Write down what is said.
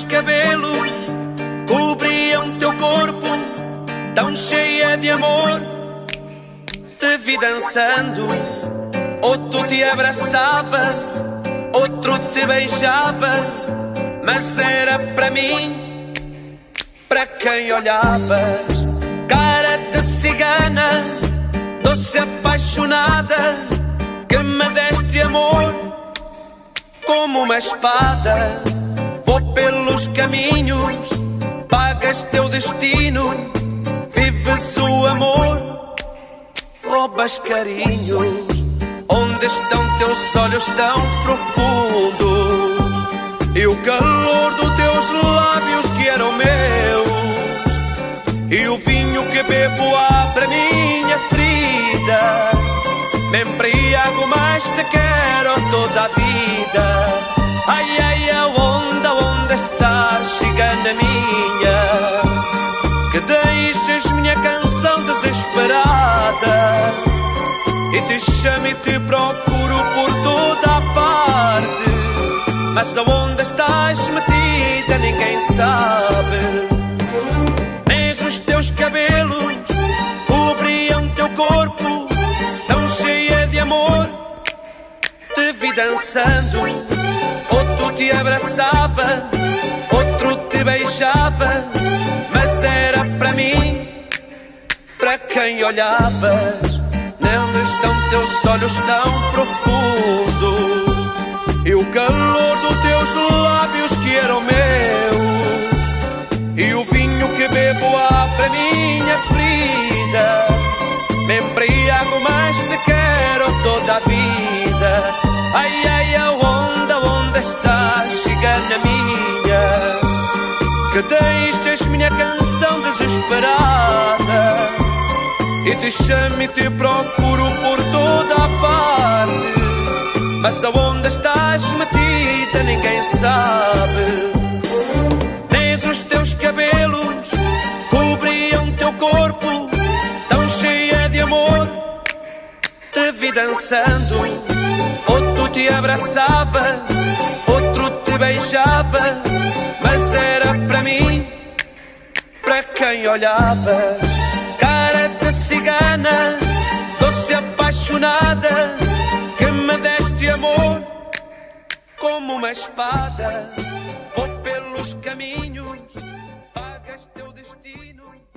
teus cabelos cobriam teu corpo, tão cheia de amor. Te vi dançando, outro te abraçava, outro te beijava, mas era para mim, para quem olhavas. Cara de cigana, doce apaixonada, que me deste amor como uma espada. Vou pelos caminhos, pagas teu destino, vives o amor, roubas carinhos. Onde estão teus olhos tão profundos e o calor dos teus lábios que eram meus, e o vinho que bebo abre minha ferida. Me embriago, mas te quero toda a vida. Ai, ai, aonde estás, cigana minha, que deixas minha canção desesperada e te chamo e te procuro por toda a parte, mas aonde estás metida ninguém sabe. Negros teus cabelos cobriam teu corpo, tão cheia de amor. Te vi dançando, outro te abraçava, outro te beijava, mas era para mim, para quem olhavas. Neles estão teus olhos tão profundos e o calor dos teus lábios que eram meus, e o vinho que bebo abre minha ferida. Me embriago, mas te quero toda a vida. Ai, ai, aonde estás, cigana minha, que deixas minha canção desesperada e te chamo e te procuro por toda a parte, mas aonde estás metida ninguém sabe. Negros teus cabelos cobriam teu corpo, tão cheia de amor. Te vi dançando, outro te abraçava, outro te beijava, mas era para mim, para quem olhavas. Cara de cigana, doce apaixonada, que me deste amor como uma espada. Vou pelos caminhos, pagas teu destino.